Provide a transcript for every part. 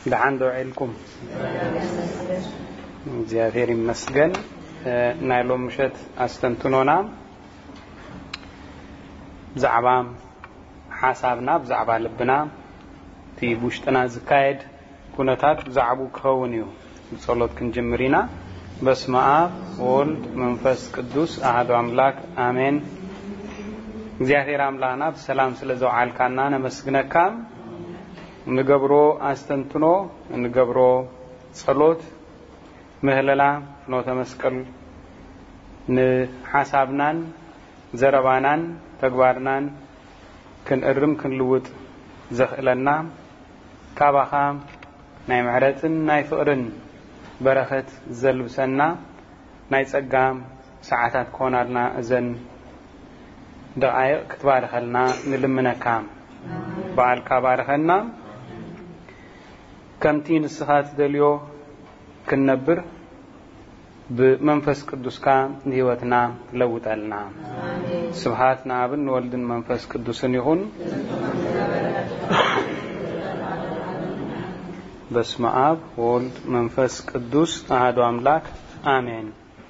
دعان دوعيلكم زيادير مسجن نايلو مشت استنتنونا زعبام حسابنا بزعبا لبنا تي بوشتنا زكايد كونتات زعبو كونيو صلوت كنجمرينا بسم الله والد منفس قدوس أحد أملاك آمين زيادير أملانا بسلام سلزو عالكانا نمسجنكام نقبرو استنتنو نقبرو صلوت مهللا فنوت مسكل نحسابنان زربانان تقبارنان كن ارم كن لوت زخلنا كابخام ناي معرتن ناي فقرن برخت زلبسنا ناي صقام ساعات كونالنا اذن دقائق كتبارخلنا نلمنكام بعال كبارخلنا كمتين الصفات دليو كنبر بمنفس قدوس كام هيوتنا لوطلنا سبحاتنا ابن ولدن منفس قدوسن يكون بسم اب ولد منفس قدوس احد املاك امين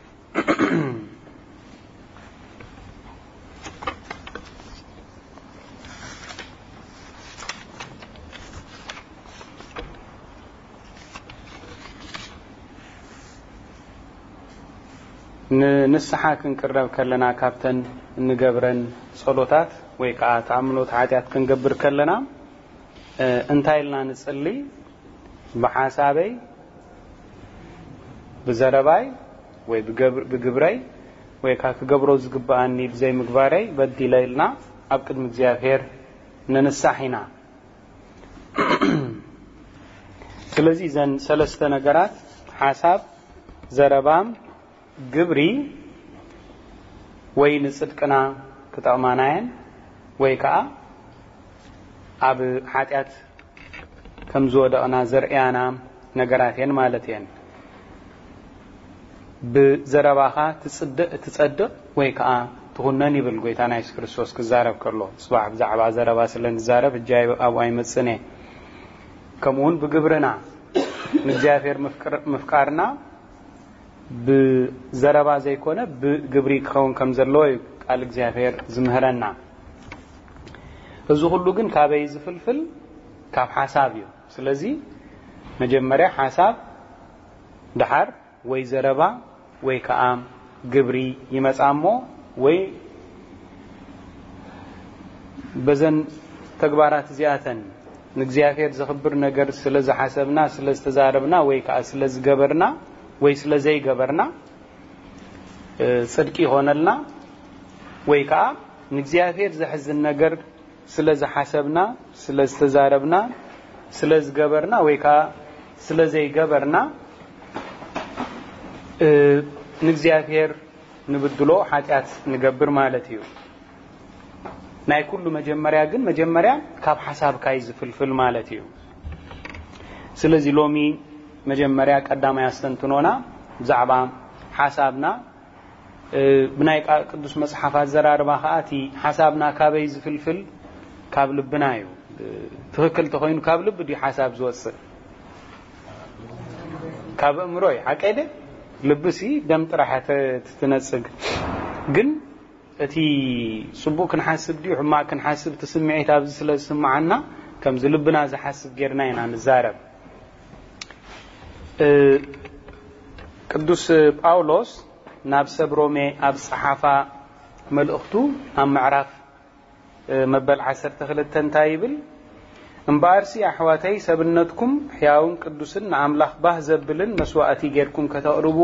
نسحا كنقرب كلنا كابتن نغبرن صلوتات ወይ ካ ታምኖት ኃጢያት ከንገብር ከለና እንታይልና ንጽልይ በሐሳበይ በዘረባይ ወይ በግብራይ ወይ ካ ከገብሮ ዝግባአኒ በዘይ ምግባራይ በዲላይልና አብቅድም እግዚአብሔር ነንሳሂና ስለዚህ ዘን ሰለስተ ነገራት ሐሳብ ዘረባም ግብሪ ወይ ንጽድቅና ከጣማናየን ወይ ካ አብ ኃጢያት ከምዝወደና ዘርያና ነገራቴን ማለቴን በዘረባኻ ትጸድቅ ወይ ካ ትሁነን ይብል ጎይታና ኢየሱስ ክርስቶስ ከዛረብ ከሎ ጽባህ ብዛዕባ ዘረባ ስለን ዛረብ እጃይ አብዋይ መጽኔ ከመሆን በግብርና ንግዚአብሔር መፍቃርና بزربا زي كونه بغبري كون كم زلو قال እግዚአብሔር ዝምህረና እዚ ሁሉ ግን ካበይ ዝፍልፍል ካብ ሐሳብ እዩ ስለዚህ መጀመሪያ ሐሳብ ድሐር ወይ ዘረባ ወይ ከአም ግብሪ ይመጻሞ ወይ በዘን ተግባራት ዚያተን ንግዚአብሔር ዝኽብር ነገር ስለዚ ሐሰብና ስለስተዛረብና ወይ ከአ ስለዝገበርና ወይ ስለዘይ ገበርና ጽድቂ ሆነልና ወይ ካ ንግዚአብሔር ዘሕዝን ነገር ስለዚ ሐሰብና ስለስተዛረብና ስለዝገበርና ወይ ካ ስለዘይ ገበርና ንግዚአብሔር ንብድሎ ኃጢያት ንገብር ማለት እዩ ናይ ኩሉ መጀመሪያ ካብ ሐሳብ ካይ ዝፍልፍል ማለት እዩ ስለዚህ ሎሚ መጀመሪያ ቀዳማይ አስተንትኖና ዛዕባ ሐሳብና ብናይ ቅዱስ መጽሐፋት ዘራርባ ኻቲ ሐሳብና ካበይ ዝፍልፍል ካብ ልብና እዩ ትክክል ተኾይኑ ካብ ልብ ዲ ሐሳብ ዝወጽእ ካብ እምሮይ አቀደ ልብሲ ደም ጥራሐተ ትነጽግ ግን እቲ ጽቡቅ ክንሐስብ ዲ ሕማ ክንሐስብ ተስምዒት ኣብዚ ስለስማዓና ከም ዝልብና ዝሐስብ ጌርና ኢና ንዛረብ ቅዱስ ጳውሎስ ናብ ሰብሮሜ ኣብ ጸሐፋ መልእኽቱ ኣብ ምዕራፍ መበል 12 እንታይብል እምባርሲ አሕዋተይ ሰብነትኩም ሕያውን ቅዱስን አምላኽ ባህ ዘብልን መስዋዕቲ ጌርኩም ከተቅርብዎ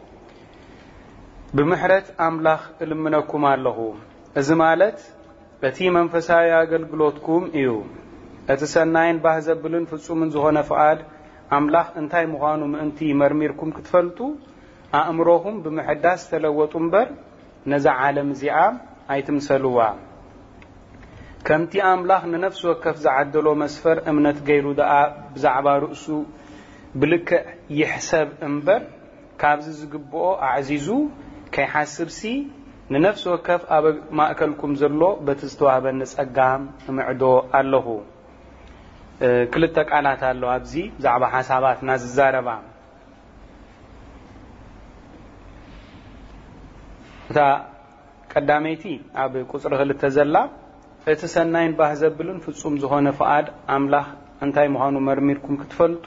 ብምሕረት አምላኽ እልምነኩም ኣለሁ እዚ ማለት በቲ መንፈሳዊ አገልግሎትኩም እዩ እቲ ሰናይን ባህ ዘብልን ፍጹምን ዝኾነ ፍቃድ አምላኽ እንታይ ምዃኑ ምእንቲ መርሚርኩም ክትፈልጡ አእምሮኹም ብምሕዳስ ተለወጡ እምበር ነዛ ዓለም እዚኣ ኣይትምሰልዋ ከምቲ አምላኽ ንነፍስ ወከፍ ዝዓደሎ መስፈር እምነት ገይሩ ደኣ ብዛዕባ ርእሱ ብልክዕ ይሕሰብ እምበር ካብዚ ዝግብኦ አዕዚዙ ከይሐስብሲ ንነፍስ ወከፍ ኣብ ማእከልኩም ዘሎ በቲ ዝተዋህበኒ ጸጋም እምዕዶ ኣለሁ ክልተ ቃላት አለው ኣብዚ ዛዕባ ሐሳባት ናዝዛረባ እታ ቀዳመይቲ ኣብ ቁጽሪ 2 ዘላ እቲ ሰናይን ባህ ዘብልን ፍጹም ዝኾነ ፍቃድ አምላኽ እንታይ ምዃኑ መርሚርኩም ክትፈልጡ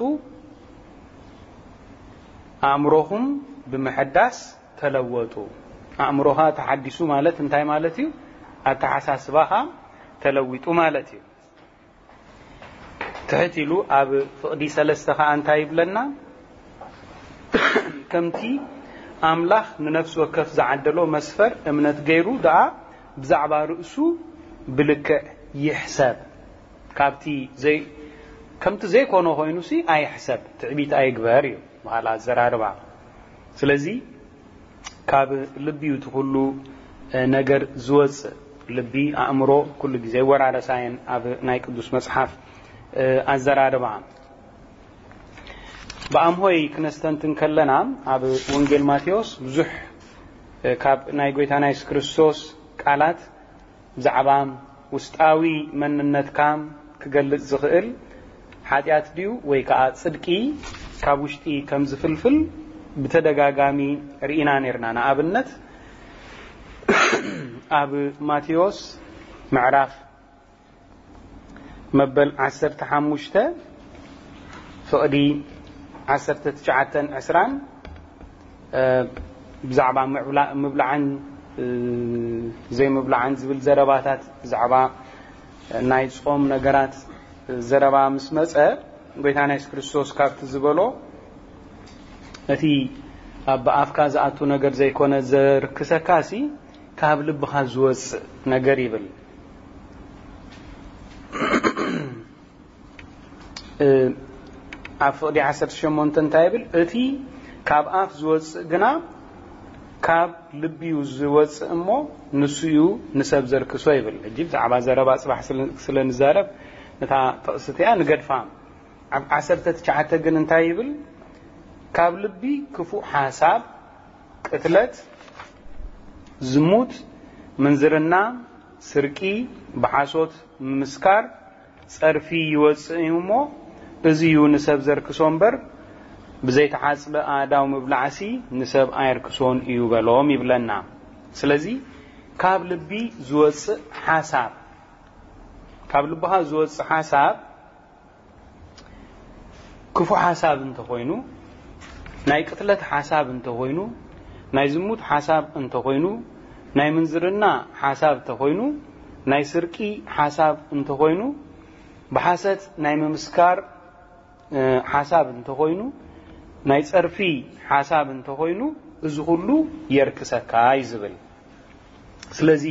አእምሮኹም ብምሕዳስ ተለወጡ አእምሮኻ ተሐዲሱ ማለት እንታይ ማለት እዩ አተሐሳስባኻ ተለዊጡ ማለት እዩ ትሕቲሉ ኣብ ፍቅዲ ሰለስተኻ እንታይ ይብለና ከምቲ አምላኽ ንነፍስ ወከፍ ዝዓደሎ መስፈር እምነት ገይሩ ደኣ ብዛዕባ ርእሱ ብልክዕ ይሕሰብ ካብቲ ዘይ ከምቲ ዘይኮነ ኮይኑሲ ኣይሕሰብ ትዕቢት ኣይግበር እዩ በኋላ ዘራርባ ስለዚ ካብ ልቢዩ ትኩሉ ነገር ዝወጽ ልቢ አእምሮ ኩሉ ግዜ ወራረሳየን ኣብ ናይ ቅዱስ መጽሐፍ ኣዘራርባ በአምሆይ ክነስተንትን ከለና ኣብ ወንጌል ማቴዎስ ብዙሕ ካብ ናይ ጎይታና ኢየሱስ ክርስቶስ ቃላት ብዛዕባ ውስጣዊ መንነትካ ክገልጽ ዝኽእል ኃጢአት ድዩ ወይ ከዓ ጽድቂ ካብ ውሽጢ ከም ዝፍልፍል በተደጋጋሚ ርኢና ነርና ንኣብነት ኣብ ማቴዎስ ምዕራፍ መበል 15 ፍቅዲ 19-20 ብዛዕባ ምብላዕን ዘይ ምብላዕን ዝብል ዘረባታት ብዛዕባ ናይ ጾም ነገራት ዘረባ ምስ መጸ ጎይታና ኢየሱስ ክርስቶስ ካብቲ ዝበሎ እቲ ኣብ ኣፍካ ዝኣቱ ነገር ዘይኮነ ዘርክሰካሲ ካብ ልብኻ ዝወጽ ነገር ይብል ኣብ ፍቅዲ 18 እንታይ ይብል እቲ ካብ ኣፍ ዝወጽ ግና ካብ ልቢዩ ዝወጽ እሞ ንሱዩ ንሰብ ዘርክሶ ይብል እጂ ብዛዕባ ዘረባ ጽባሕ ስለንዛረብ ነታ ጥቕስትያ ንገድፋ ኣብ 19 ግን እንታይ ይብል ካብ ልቢ ክፉእ ሓሳብ ቅትለት ዝሙት መንዝርና ስርቂ በሐሶት ምስካር ጸርፊ ይወጽእ እሞ እዚዩ ንሰብ ዘርክሶ እምበር ብዘይ ተሓጽበ ኣዳው ምብላዕሲ ንሰብ ኣይርክሶን እዩ በሎም ይብለና ስለዚ ካብ ልቢ ዝወጽእ ሓሳብ ካብ ልብኻ ዝወጽእ ሓሳብ ክፉእ ሓሳብ እንተኾይኑ ናይ ቅትለት ሓሳብ እንተኾይኑ ናይ ዝሙት ሓሳብ እንተኾይኑ ናይ መንዝርና ሓሳብ እንተኾይኑ ናይ ስርቂ ሓሳብ እንተኾይኑ በሐሰት ናይ መምስካር ሓሳብ እንተኾይኑ ናይ ጸርፊ ሓሳብ እንተኾይኑ እዚ ሁሉ የርክሰካ ይዝብል ስለዚ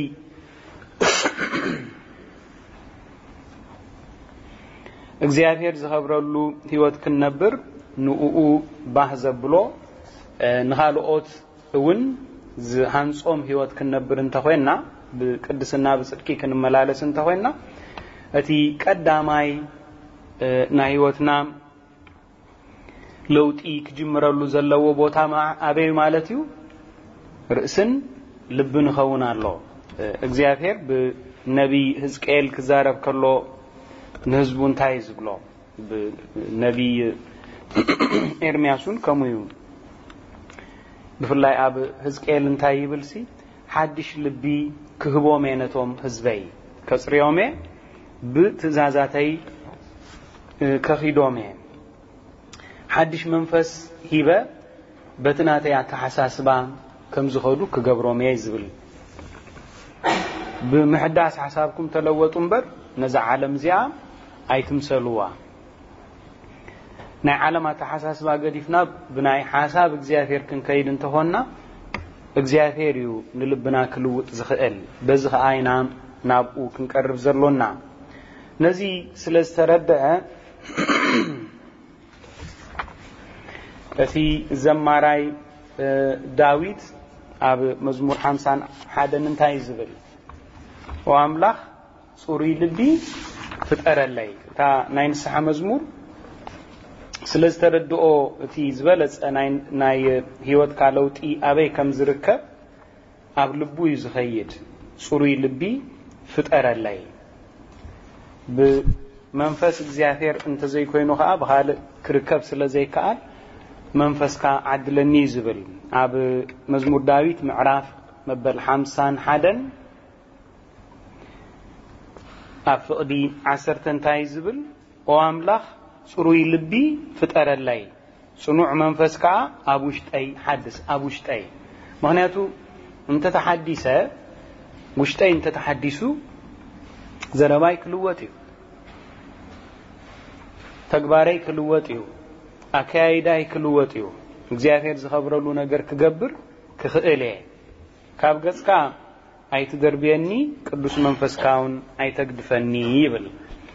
እግዚአብሔር ዝኸብረሉ ህይወት ክንነብር ንኡኡ ባህ ዘብሎ ንኻልኦት እውን ዝሃንጾም ህይወት ክንነብር እንተኾይና ብቅድስና ብጽድቂ ክንመላለስ እንተኾይና እቲ ቀዳማይ ናይ ህይወትና ለውጢ ክጅምረሉ ዘለዎ ቦታ ኣበይ ማለት እዩ ርእስን ልብን ኸውን ኣሎ እግዚአብሔር ብነቢ ሕዝቅኤል ክዛረብ ከሎ ንህዝቡ እንታይ ዝብሎ ብነቢ ኤርምያስን ከምኡ ብፍላይ ኣብ ሕዝቅኤል እንታይ ይብልሲ ሓድሽ ልቢ ክህቦም ነቶም ህዝበይ ከጽርዮም ብትእዛዛተይ ከኺዶም ሓድሽ መንፈስ ሂበ በትናተይ አተሐሳስባ ከም ዝኸዱ ክገብሮም ዝብል ብምሕዳስ ሓሳብኩም ተለወጡ እምበር ነዛ ዓለም እዚኣ ኣይትምሰልዋ ናይ ዓለም አተሐሳስባ ገዲፍና ብናይ ሓሳብ እግዚአብሔር ክንከይድ እንተኾንና እግዚአብሔር እዩ ንልብና ክልውጥ ዝኽእል በዚ ኸኣይና ናብኡ ክንቀርብ ዘሎና ነዚ ስለዝተረድአ እቲ ዘማራይ ዳዊት ኣብ መዝሙር 51 እንታይ ዝብል ወአምላኽ ጽሩይ ልቢ ፍጠረለይ እታ ናይ ንስሐ መዝሙር ስለዝተረድኦ እቲ ዝበለጸ ናይ ህይወት ካለውጢ ኣበይ ከም ዝርከብ ኣብ ልቡ እዩ ዝኸይድ ጽሩይ ልቢ ፍጠረለይ منفس እግዚአብሔር እንተ ዘይኮይኑ ኸአ በኻል ክርከብ ስለዘይከኣል መንፈስካ ዓድለኒ ዝብል ኣብ መዝሙር ዳዊት ምዕራፍ መበል 51 ኣብ ፍቕዲ 10 እንታይ ዝብል ኦ ኣምላኽ ጽሩይ ልቢ ፍጠረለይ ጽኑዕ መንፈስካ ኣብ ውሽጠይ ሓድስ ኣብ ውሽጠይ ምክንያቱ እንተ ተሐዲሰ ውሽጠይ እንተ ተሐዲሱ ዘረባይ ክልወጥ እዩ ተግባራይ ክልወጥ እዩ ኣካይዳይ ክልወጥ እዩ እግዚአብሔር ዝኸብረሉ ነገር ክገብር ክኽእል ካብ ገጽካ ኣይትደርብየኒ ቅዱስ መንፈስካውን ኣይተግድፈኒ ይብል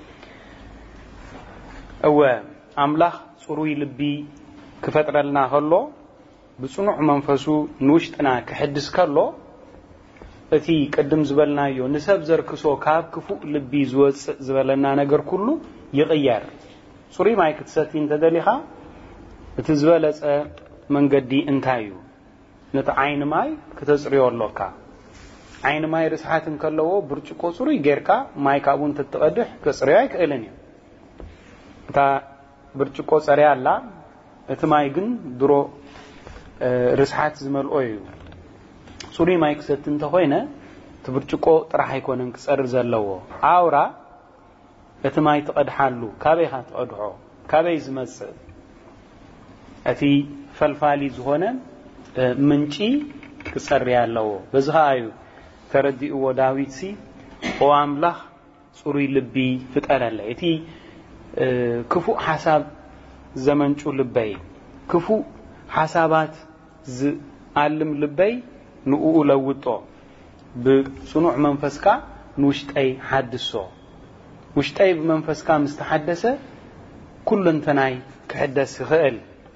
እወ ኣምላኽ ጽሩይ ልቢ ክፈጥረልና ከሎ ብጽኑዕ መንፈሱ ንውሽጥና ክሕድስ ከሎ እቲ ቅድም ዝበልናዮ ንሰብ ዘርክሶ ካብ ክፉእ ልቢ ዝወጽእ ዝበለና ነገር ኩሉ ይቕየር ጽሩይ ማይ ክትሰቲ እንተደሊኻ እቲ ዝበለጸ መንገዲ እንታይ እዩ ነቲ ዓይን ማይ ከተጽርዮ ኣለካ ዓይን ማይ ርስሓት እንከለዎ ብርጭቆ ጽሩይ ጌርካ ማይ ካብኡ እንትትቀድሕ ከጽርዮ ኣይክእልን እዩ እታ ብርጭቆ ጸርያ ኣላ እቲ ማይ ግን ድሮ ርስሓት ዝመልኦ እዩ ጽሩይ ማይ ክሰቲ እንተኾይነ እቲ ብርጭቆ ጥራሕ ኣይኮነን ክጸርር ዘለዎ ኣውራ እቲ ማይ ትቀድሓሉ ካበይኻ ትቀድሖ ካበይ ዝመጽእ እቲ ፈልፋሊ ዝኾነ ምንጪ ክጸርያ ኣለዎ በዝኻ እዩ ተረዲእዎ ዳዊት ሲ ኦ ኣምላኽ ጽሩይ ልቢ ፍጠረለይ እቲ ክፉእ ሓሳብ ዘመንጩ ልበይ ክፉእ ሓሳባት ዝኣልም ልበይ ንኡ ለውጦ ብጽኑዕ መንፈስካ ንውሽጠይ ሓድሶ ውሽጠይ በመንፈስካ ምስተሐደሰ ኩሉ እንተናይ ክሕደስ ይኽእል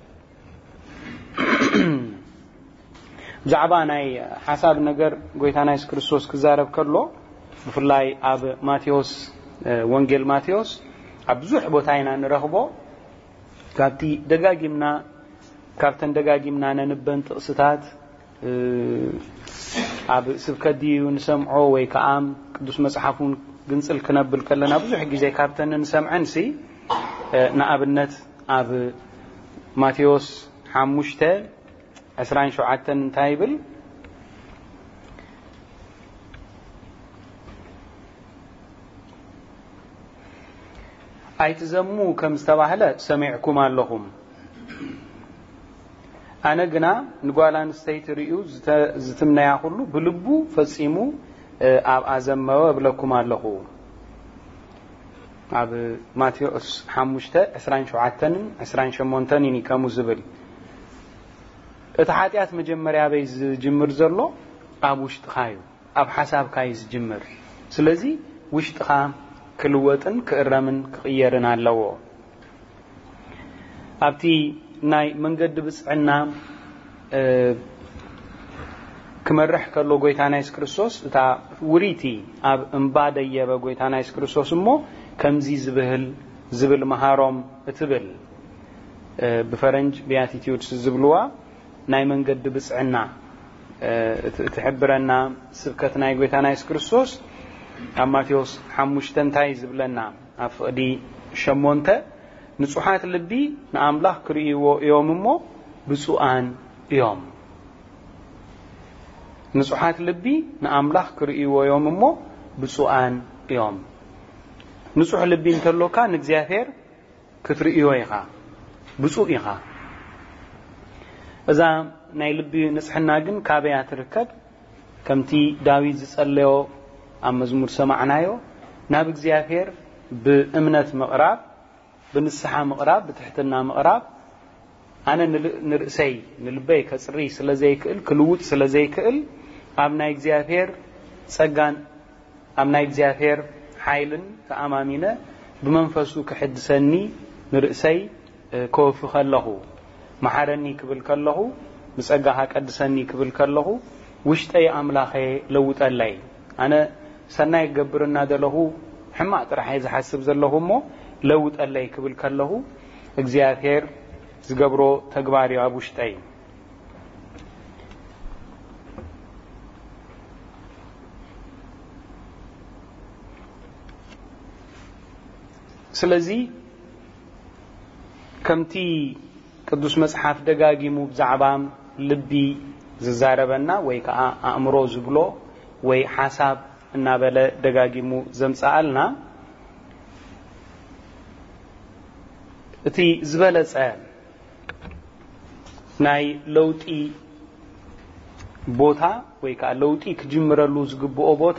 ብዛዕባ ናይ ሓሳብ ነገር ጎይታና ኢየሱስ ክርስቶስ ክዛረብ ከሎ ብፍላይ ኣብ ማቴዎስ ወንጌል ማቴዎስ ኣብ ብዙሕ ቦታ ኢና ንረኽቦ ካብተን ደጋጊምና ነንበን ጥቕስታት ኣብ ስብከት ድዩ ንሰምዖ ወይ ከዓ ቅዱስ መጽሓፉን ግንጽል ክነብል ከለና ብዙሕ ግዜ ካብተን ንሰምዐንሲ ንኣብነት ኣብ ማቴዎስ 5:27 እንታይ ይብል ኣይትዘሙ ከም ዝተባህለ ሰሚዕኩም ኣለኹም ኣነ ግና ንጓል ኣንስተይቲ ርእዩ ዝትምነያ ሁሉ ብልቡ ፈጺሙ ኣብ ኣዘመወ እብለኩም ኣለኹ ኣብ ማቴዎስ 5:27-28 ይኒ ከምኡ ዝብል እቲ ሓጢኣት መጀመርያ በይ ዝጅምር ዘሎ ኣብ ውሽጥኻ እዩ ኣብ ሓሳብካ እዩ ዝጅምር ስለዚ ውሽጥኻ ክልወጥን ክእረምን ክቕየርን ኣለዎ ኣብቲ ናይ መንገዲ ብጽዕና ክመርሕ ከሎ ጎይታና ኢየሱስ ክርስቶስ እታ ውሪቲ ኣብ እምባ ደየበ ጎይታና ኢየሱስ ክርስቶስ እሞ ከምዚ ዝብል መሃሮም እትብል ብፈረንጅ ቢያቲቲዩድስ ዝብልዋ ናይ መንገዲ ብጽዕና ትሕብረና ስብከት ናይ ጎይታና ኢየሱስ ክርስቶስ ኣብ ማቴዎስ 5 እንታይ ዝብለና ኣብ ፍቕዲ 8 ንጹሓት ልቢ ንኣምላኽ ክርእይዎ እዮም እሞ ብፁዓን እዮም ንጹሓት ልቢ ንኣምላኽ ክርእይዎ እዮም እሞ ብፁዓን እዮም ንጹሕ ልቢ እንተሎካ ንእግዚአብሔር ክትርእዮ ኢኻ ብፁዕ ኢኻ እዛ ናይ ልቢ ንጽሕና ግን ካበያ ትርከብ ከምቲ ዳዊት ዝጸለዮ ኣብ መዝሙር ሰማዕናዮ ናብ እግዚአብሔር ብእምነት ምቕራብ ብንስሓ ምቕራብ ብትሕትና ምቕራብ ኣነ ንርእሰይ ንልበይ ከጽሪ ስለዘይክእል ክልውጥ ስለዘይክእል ኣብ ናይ እግዚአብሔር ጸጋን ኣብ ናይ እግዚአብሔር ሓይልን ተኣማሚነ ብመንፈሱ ክሕድሰኒ ንርእሰይ ከወፍ ከለኹ መሐረኒ ክብል ከለኹ ብጸጋኻ ቀድሰኒ ክብል ከለኹ ውሽጠይ ኣምላኸ ለውጠለይ ኣነ ሰናይ ገብርና ደለኹ ሕማቅ ጥራሕ ዝሓስብ ዘለኹ እሞ ለውጠለይ ክብል ከለኹ እግዚአብሔር ዝገብሮ ተግባር ኣብ ውሽጠይ ስለዚህ ከምቲ ቅዱስ መጽሐፍ ደጋጊሙ ብዛዕባም ልቢ ዝዛረበና ወይ ከዓ አእምሮ ዝብሎ ወይ ሐሳብ እና በለ ደጋጊሙ ዘምጻአልና እቲ ዝበለጸ ናይ ለውጢ ቦታ ወይ ከዓ ለውጢ ክጅምረሉ ዝግብኦ ቦታ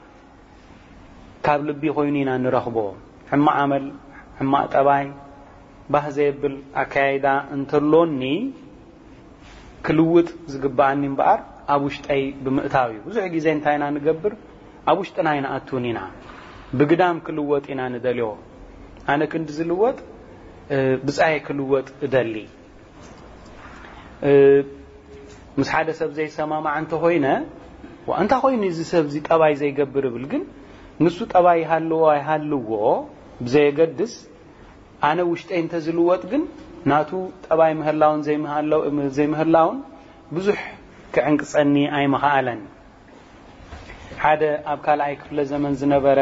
ካብ ልቢ ኮይኒና ንረኽቦ ሕማዕ ዓመል ሕማዕ ጠባይ ባህዘብል አካይዳ እንተሎኒ ክልውጥ ዝግባአኒ እምበአር ኣብ ውሽጠይ ብምእታው ብዙሕ ግዜ እንታይና ንገብር ኣብ ውሽጥና ኢና ኣቱኒና ብግዳም ክልወጥ ኢና ንደልዮ ኣነ ክንድ ዝልወጥ ብጻይ ክልወጥ እደሊ ምስ ሓደ ሰብ ዘይሰማማዕ እንተ ኮይነ ወአንታ ኮይኒ እዚ ሰብ ዚ ጠባይ ዘይገብር ብል ግን ንሱ ጠባይ ሃልዎ ኣይሃልዎ ብዘይገድስ ኣነ ውሽጠይ እንተ ዝልወጥ ግን ናቱ ጠባይ ምህላውን ዘይምህላውን ብዙሕ ክዕንቅጸኒ ኣይመኻአለን ሓደ ኣብ ካልኣይ ክፍለ ዘመን ዝነበረ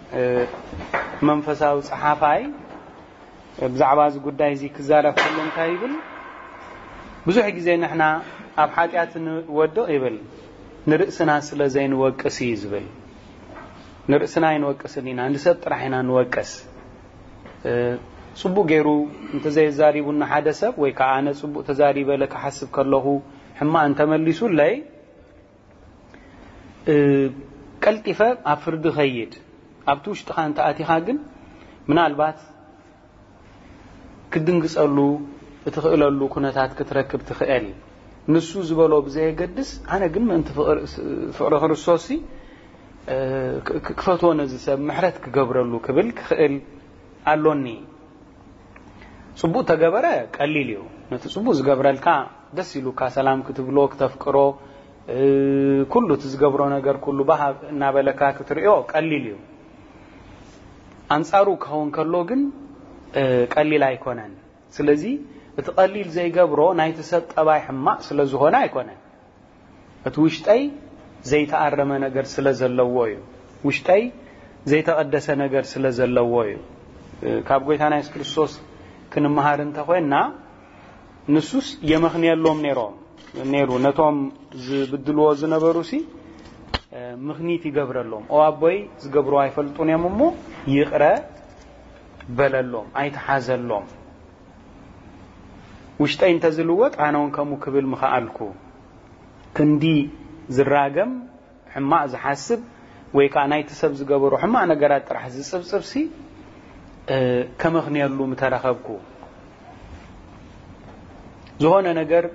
መንፈሳዊ ጸሓፋይ ብዛዕባ እዚ ጉዳይ እዚ ክዛረብ ከሎ እንታይ ይብል ብዙሕ ግዜ ንሕና ኣብ ሓጢያት ንወድቕ ይብል ንርእስና ስለ ዘይንወቅስ ይዝብል ንርእስና ይንወቅስን ኢና ንሰብ ጥራሕ ኢና ንወቅስ ጽቡቕ ገይሩ እንተ ዘይዛሪቡና ሓደ ሰብ ወይ ከዓ ኣነ ጽቡቕ ተዛሪበለ ክሓስብ ከለኹ ሕማቕ እንተመሊሱለይ ቀልጢፈ ኣብ ፍርዲ ኸይድ ኣብቲ ውሽጥኻ እንተ ኣቲኻ ግን ምናልባት ክድንግጸሉ እትኽእለሉ ኩነታት ክትረክብ ትኽእል ንሱ ዝበሎ ብዘይገድስ ኣነ ግን ምእንቲ ፍቕሪ ክርስቶስ ክፈትዎ ነዚ ሰብ ምሕረት ክገብረሉ ክብል ክኽእል ኣሎኒ ጽቡቕ ተገበረ ቀሊል እዩ ነቲ ጽቡቕ ዝገብረልካ ደስ ኢሉካ ሰላም ክትብሎ ክተፍቅሮ ኩሉ ትዝገብሮ ነገር ኩሉ ባሃብ እናበለካ ክትርእዮ ቀሊል እዩ አንጻሩ ከውን ከሎ ግን ቀሊል ኣይኮነን ስለዚህ እቲ ቀሊል ዘይገብሮ ናይቲ ሰብ ጠባይ ሕማቕ ስለ ዝኾነ ኣይኮነን እቲ ውሽጠይ ዘይተኣረመ ነገር ስለ ዘለዎ እዩ ውሽጠይ ዘይተቀደሰ ነገር ስለ ዘለዎ እዩ ካብ ጎይታና ኢየሱስ ክርስቶስ ክንመሃር እንተ ኮይና ንሱስ የመኽንየሎም ነይሩ ነቶም ዝብድልዎ ዝነበሩሲ ምኽኒት ይገብረሎም ኦ አቦይ ዝገብሩ አይፈልጡን የምሞ ይቕረ በለሎም አይተሓዘሎም ውሽጠይ እንተ ዝልወጥ ኣነውን ከምኡ ክብል ምኽኣልኩ ክንዲ ዝራገም ሕማቕ ዝሓስብ ወይ ከዓ ናይቲ ሰብ ዝገበሩ ሕማቕ ነገራት ጥራሕ ዝጽብጽብሲ ከመኽንየሉ ምተረኸብኩ ዝኾነ ነገር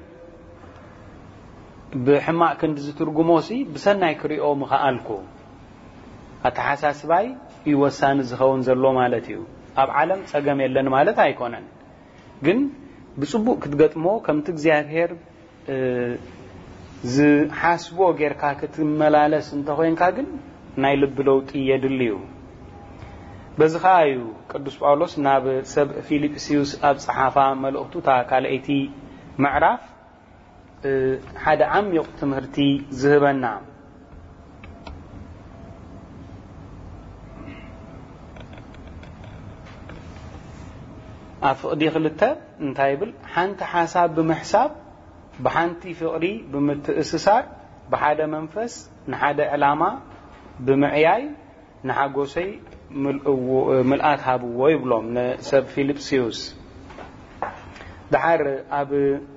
ብሕማቕ ክንዲ ዝትርጉሞሲ ብሰናይ ክሪኦ ምኽኣልኩ ኣተሓሳስባይ ይወሳኒ ዝኸውን ዘሎ ማለት እዩ ኣብ ዓለም ጸገም የለን ማለት ኣይኮነን ግን ብጽቡቕ ክትገጥሞ ከምቲ እግዚአብሔር ዝሓስቦ ጌርካ ክትመላለስ እንተ ኮይንካ ግን ናይ ልብ ለውጢ የድልዩ በዚ ኸኣዩ ቅዱስ ጳውሎስ ናብ ሰብ ፊልጵስዩስ ኣብ ጸሓፋ መልእኽቱ ታ ካልአይቲ ምዕራፍ ሓደ ዓሚቕ ትምህርቲ ዝህበና أفقدي خلته انتايبل حانت حساب بمحساب بحانتي فقري بمتأسسار بحادة منفس نحادة علامة بمعياي نحاقوسي ملآت هابو ويبلوم نسب فيليبسيوس دحار أب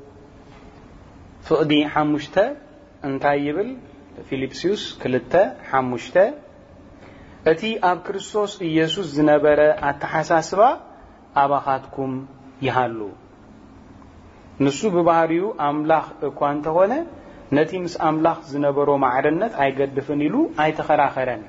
فقدي حموشته انتايبل فيليبسيوس كلته حموشته أتي أب كريستوس إيسوس زنبرة التحساسبا አባኻትኩም ይሃሉ ንሱ በባህሪው አምላክ እንኳን ተሆነ ነቲምስ አምላክ ዝነበሮ ማዕረነት አይገድፍን ይሉ አይተኸራኸረን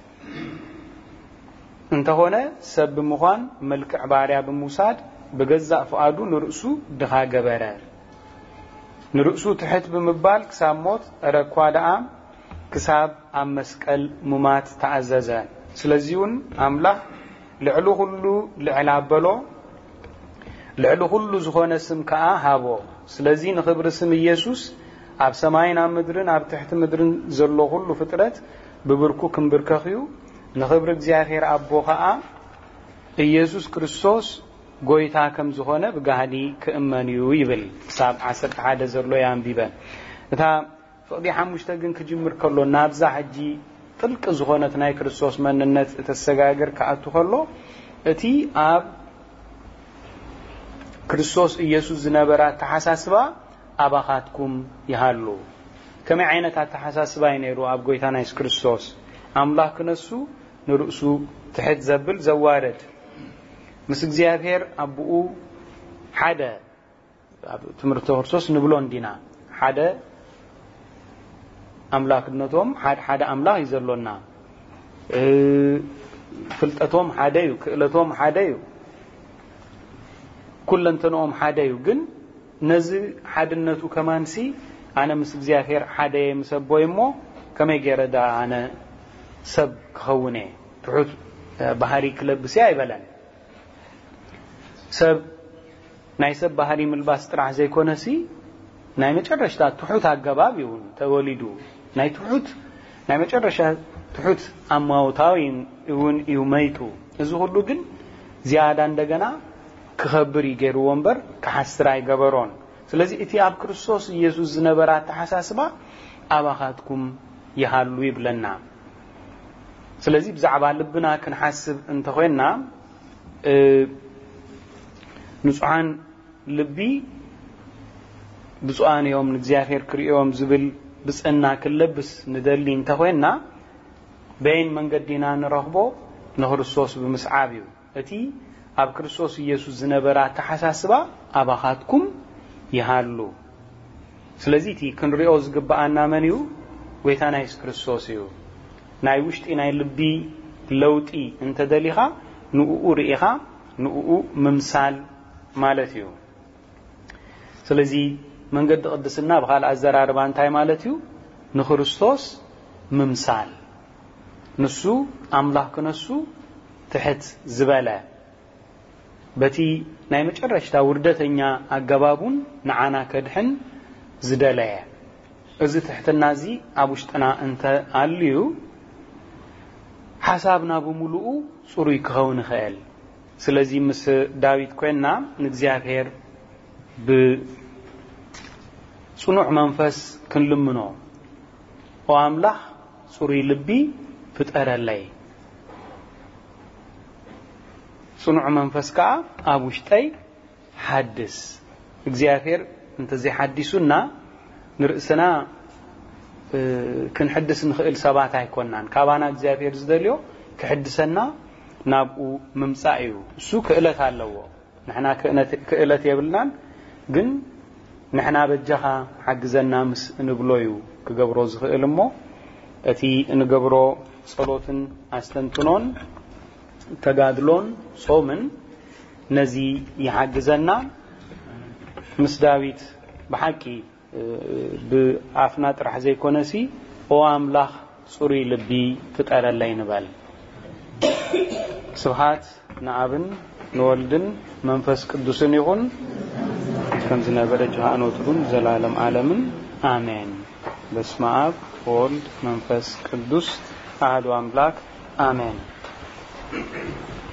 እንተሆነ ሰብ ምዃን መልክዕ ባሪያ በሙሳድ በገዛ ፍቃዱ ንርሱ ድኻ ገበረ ንርሱ ትሕት በመባል ክሳሞት ረኳዳአ ክሳብ ኣብ መስቀል ሙማት ተዓዘዘ ስለዚሁን አምላክ لعلو كله لعلابلو لعلو كله زخونة اسم كأ هابو سلازين خبر اسم يسوس عب سماين عم مدرن عب تحت مدرن زلو كله فترة ببركو كم بركخيو نخبر زياخير أبو خاء ኢየሱስ ክርስቶስ ጎይታ ከም ዝኾነ ብጋህዲ ክእመንዩ ይብል ሳብ 11 ዘሎ ያንቢበን እታ ፍቅዲ ሓሙሽተ ግን ክጅምር ከሎ ናብዛ ሕጂ ጥልቅ ዝኾነት ናይ ክርስቶስ መንነት ተሰጋገር ከኣቱ ከሎ እቲ ኣብ ክርስቶስ ኢየሱስ ዝነበራ ተሓሳስባ ኣባኻትኩም ይሃሉ ከመይ ዓይነት ተሓሳስባ ይነሩ ኣብ ጎይታና ኢየሱስ ክርስቶስ ኣምላክ ነሱ ንርእሱ ትሕት ዘብል ዘዋረድ ምስ እግዚአብሔር አብኡ ሓደ ትምርቶ ክርስቶስ ንብሎ እንዲና ሓደ አምላክነቶም ሓደ አምላክ ይዘሎና ፍልጠቶም ሓደ እዩ ክእለቶም ሓደ እዩ ኩለንተኖም ሓደ እዩ ግን ነዚ ሓድነቱ ከማንሲ አነ ምስ እግዚአብሔር ሓደ የምሰቦይሞ ከመይ ገረዳ አነ ሰብ ክኸውኔ ትሑት ባህሪ ክለብስ አይበለን ሰብ ናይ ሰብ ባህሪ ምልባስ ጥራሕ ዘይኮነሲ ናይ መጨረሻ ትሑት አገባብ ይሁን ተወሊዱ ናይ ትሑት ናይ መጨረሻ ትሑት አማውታዊ ይሁን ይመይቱ እዚ ሁሉ ግን ዚያዳ እንደገና ክኸብር ይገሩ ወንበር ከሐስራ ይገበሮን ስለዚህ እቲ አብ ክርስቶስ ኢየሱስ ዝነበራ ተሐሳስባ አባኻትኩም ይሃሉ ይብለና ስለዚህ ብዛዕባ ልብና ክንሐስብ እንተኾይና ንጹሃን ልቢ ብፁዓን ዮም ንእግዚአብሔር ክሪኦም ዝብል ብጽና ክለብስ ንደሊ እንተኾይና በይን መንገዲና ንረኽቦ ንክርስቶስ ብምስዓብ እዩ እቲ ኣብ ክርስቶስ ኢየሱስ ዝነበራ ተሐሳስባ አባኻትኩም ይሃሉ ስለዚህ እቲ ክንሪኦ ዝግባአና መን እዩ ጎይታና ኢየሱስ ክርስቶስ እዩ ናይ ውሽጢ ናይ ልቢ ለውጢ እንተደሊኻ ንኡኡ ርኢኻ ንኡኡ ምምሳል ማለት እዩ ስለዚህ መንገድ ቅድስና በኋላ አዘራርባ እንታይ ማለት እዩ ንክርስቶስ ምምሳል ንሱ አምላክ ነሱ ትሕት ዝበለ በቲ ናይ መጨረሻ ውርደተኛ አገባቡን ንዓና ከድሕን ዝደለየ እዚ ትሕትና እዚ ኣብ ውሽጥና እንተ አልዩ ሐሳብና በሙሉኡ ጽሩይ ክኸውን ይኽእል ስለዚህ ምስ ዳዊት ኮይና ንእግዚአብሔር በጽኑዕ መንፈስ ክንልምኖ ኦ አምላክ ጽሩይ ልቢ ፍጠረለይ ጽኑዕ መንፈስ ከ ኣብ ውሽጠይ ሓድስ እግዚአብሔር እንተዘይ ሓዲሱና ንርእስና ክንሕድስ ንኽእል ሰባት ኣይኮንናን ካባና እግዚአብሔር ዝደልዮ ክሕድሰና ናብኡ ምምጻእ እዩ እሱ ክእለት ኣለዎ ንሕና ክእለት የብልናን ግን ንሕና በጀኻ ሓግዘና ምስ እንብሎ እዩ ክገብሮ ዝኽእል እሞ እቲ እንገብሮ ጸሎትን አስተንትኖን ተጋድሎን ጾምን ነዚ ይሓግዘና ምስ ዳዊት በሐቂ በአፍና ጥራሕ ዘይኮነሲ ኦ አምላክ ጽሩይ ልቢ ፍጠረለይ ንበል ስብሐት ንአብን ንወልድን መንፈስ ቅዱስን ይሁን ከም ዝነበረ ጀሃኖቱን ዘላለም ዓለምን አሜን በስመ አብ ወወልድ መንፈስ ቅዱስ አሐዱ አምላክ አሜን